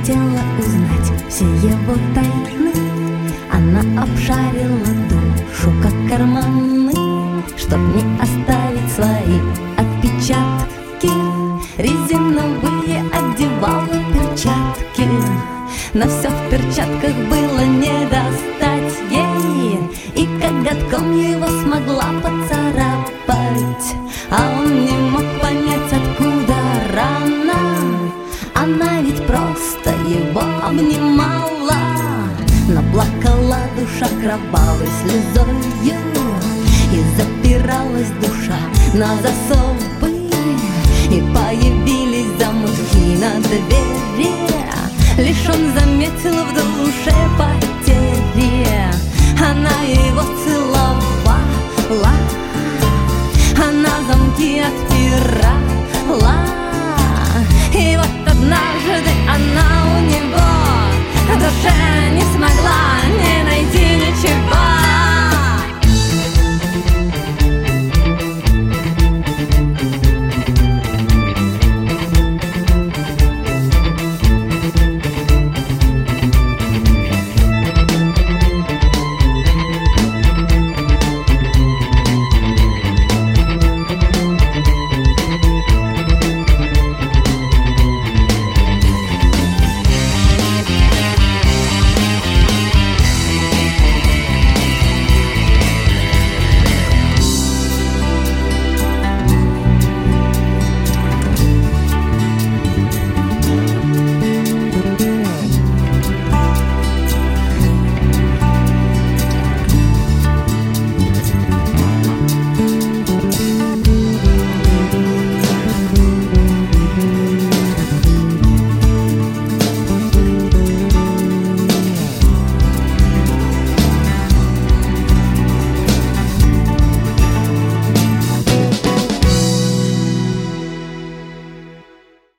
хотела узнать все его тайны. Она обшарила душу, как карманы, чтоб не оставить свои отпечатки. Резиновые одевала перчатки, но все в перчатках было не достать ей. И коготком его смогла поцарапать, а он не мог понять, откуда рана. Она ведь просто его обнимала, но плакала душа кровавой слезою, и запиралась душа на засовы, и появились замки на двери. Лишь он заметил в душе потери, она его целовала.